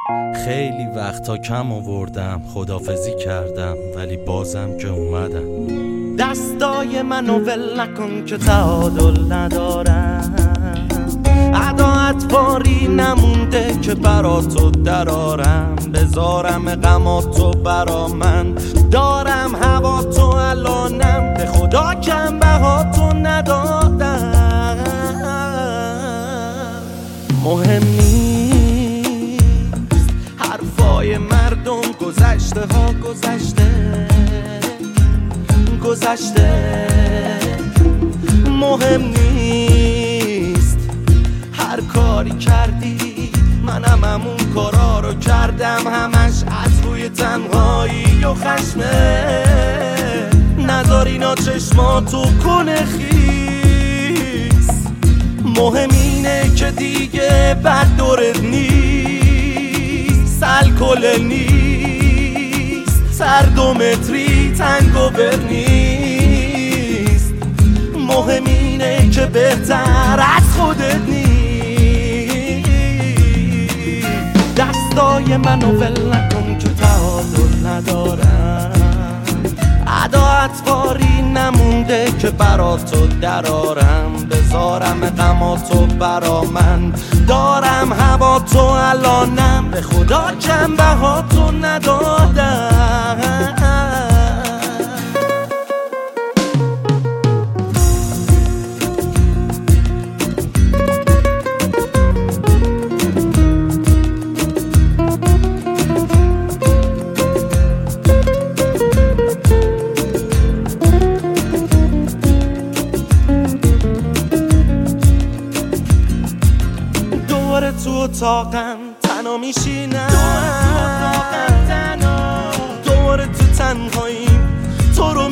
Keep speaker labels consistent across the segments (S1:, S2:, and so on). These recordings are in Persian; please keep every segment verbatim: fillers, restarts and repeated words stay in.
S1: خیلی وقتا کم آوردم، خدافزی کردم ولی بازم که اومدم. دستای منو ول نکن که تعادل ندارم، عداعت باری نمونده که برا تو درارم. بذارم غماتو برا من، دارم هوا تو الانم، به خدا کم بهاتو ندادم. مهم نیست حرفای مردم، گذشته ها گذشته گذشته. مهم نیست هر کاری کردی، منم همون کارا رو کردم، همش از روی تنهایی و خشمه. نذار اینا چشماتو کنه خیس. مهم اینه که دیگه بد دورت نیست، الکل نیست، سر دو متری تنگوور نیست. مهم اینه که بهتر از خودت نیست. دستای منو ول نکن که تعادل ندارم، عداعت باری نمونده که برا تو درارم. بذارم غماتو برا من، دارم هوا تو الانم، به خدا کم بهاتو ندادم. تو اتاقم تنها میشینم، دوباره تو تنهاییم تو رو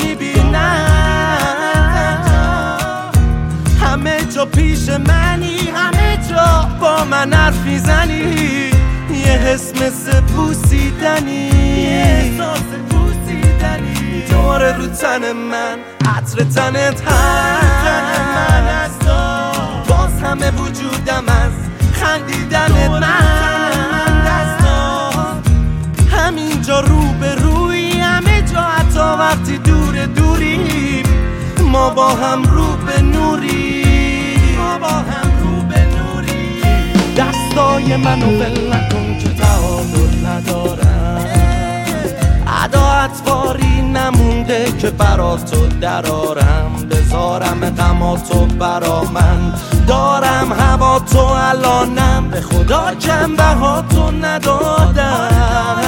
S1: میبینم. همه جا پیش منی، همه جا با من حرف میزنی. یه حس مثل بوسیدنی، دوباره رو تن من عطر تنت هست، باز همه وجودم از خندیدن من دستان. همینجا رو به روی، همه جا حتی وقتی دور دوریم، ما با هم رو به نوری، ما با هم رو به نوری. دستای منو ول نکن که تعادل ندارم، عداعت باری نمونده که برا تو درارم. بذارم غماتو برا من، دارم هوا تو الانم، به خدا کم بهاتو ندادم.